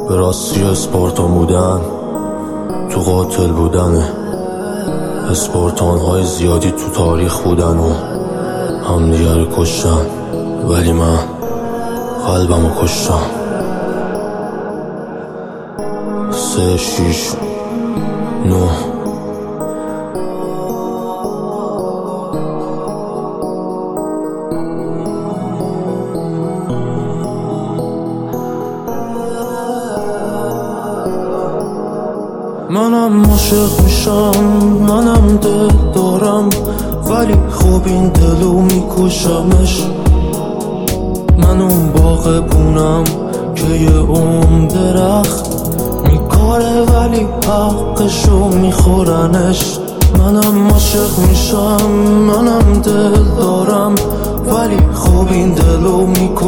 به راستی اسپارتان بودن تو قاتل بودنه. اسپارتان های زیادی تو تاریخ بودن و همدیگه رو کشتن، ولی من قلبمو کشتم. 3 6 9 منم عاشق میشم، منم دل دارم، ولی خوب این دلو میکشمش. من اون باغبونم که یه درخت میکاره ولی حقشو میخورنش. منم عاشق میشم، منم دل دارم، ولی خوب این دلو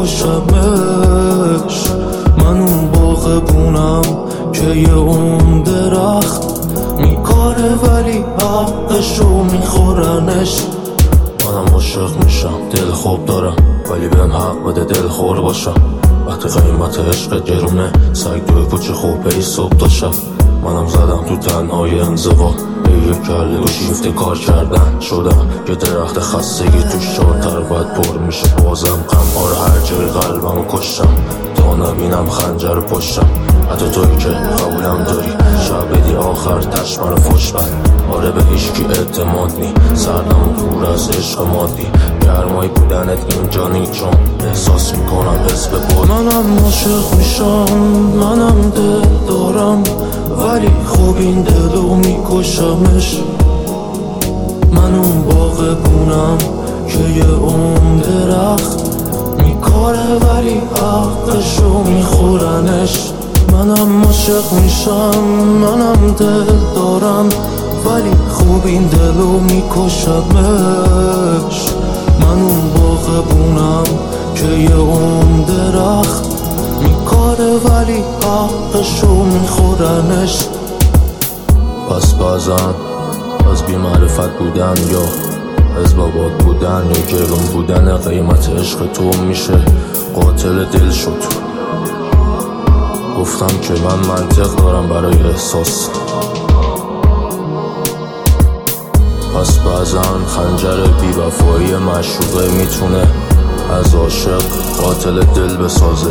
میکشمش. من اون باغبونم که یه درخت میکاره ولی حقشو میخورنش. منم عاشق میشم، دل خوب دارم، ولی بهم حق بده دل خور باشم. وقتی قیمت عشق گرونه، سگ دوی پوچه خوبه ای صبح تا شب. منم زدم تو تنهای انزوا، یه کله و شیفته کار کردن شدم. یه درخت خستگی تو شارتر باید پر میشه بازم غم. آره هر جای قلبمو کشتم تا نبینم خنجر پشتم. حتی توی که قبولم داری شب بدی آخر تشمه رو فش بد. آره به هیچکی اعتماد نی، سردم پر از عشق مادی. گرمایی بودنت اینجا نی، چون احساس میکنم حس به بود. منم عاشق میشم، منم دل دارم، ولی خوب این دلو میکشمش. من اون باغبونم که یه درخت میکاره ولی حقشو میخورنش. منم عاشق میشم، منم دل دارم، ولی خوب این دلو میکشمش. من اون باغبونم که یه درخت میکاره ولی حقشو میخورنش. پس بازم از بی‌معرفت بودن یا از بابات بودن یا گرون بودن قیمت عشق تو میشه قاتل دل شد. گفتم که من منطق دارم برای احساس. پس بعضا خنجر بی‌وفایی معشوقه میتونه از عاشق قاتل دل بسازه.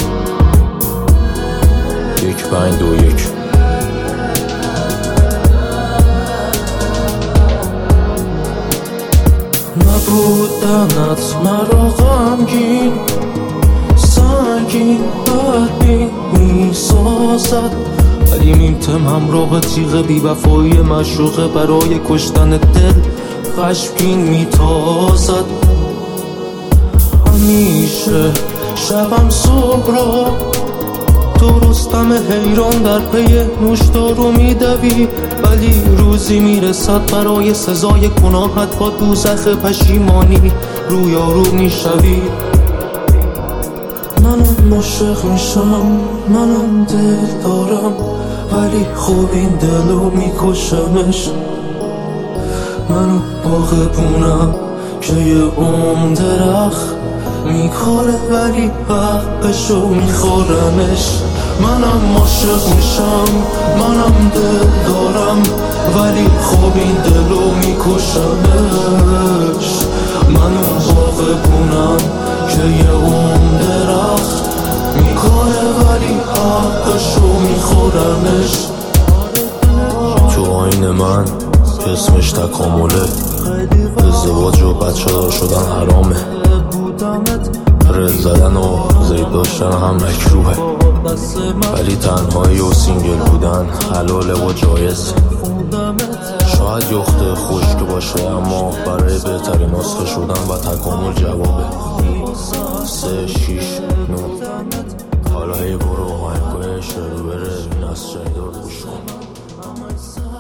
1 5 2 1 نبودنت مرا غمگین سنگین بدبین میسازد، ولی میتم همراه تیغ بی‌وفایی معشوقه برای کشتن دل خشمگین میتازد. همیشه شبم صبح را درستم حیران در پی نوشدارو میدوی، ولی روزی میرسد برای سزای گناهت با دوزخ پشیمانی رویارو میشوی. منم عاشق میشم، منم دل دارم، ولی خوب این دلو میکشمش. من باغبونم که یه درخت میکاره ولی حقشو میخورمش. منم عاشق میشم، منم دل دارم، ولی خوب این دلو میکشمش. من اون باغبونم که یه درخت میکاره ولی حقشو میخورمش. تو آین من که اسمش تکامله، ازدواج و بچه دار شدن حرامه، رل زدن و زید داشتن هم مکروهه، ولی تنهایی و سینگل بودن حلاله و جایز. شاید یخته خشک باشه، اما برای بهترین نسخه شدن و تکامل جوابه. 3 6 9 حالا هی برو آهنگای شروع بره، این از جایدار گوش کن.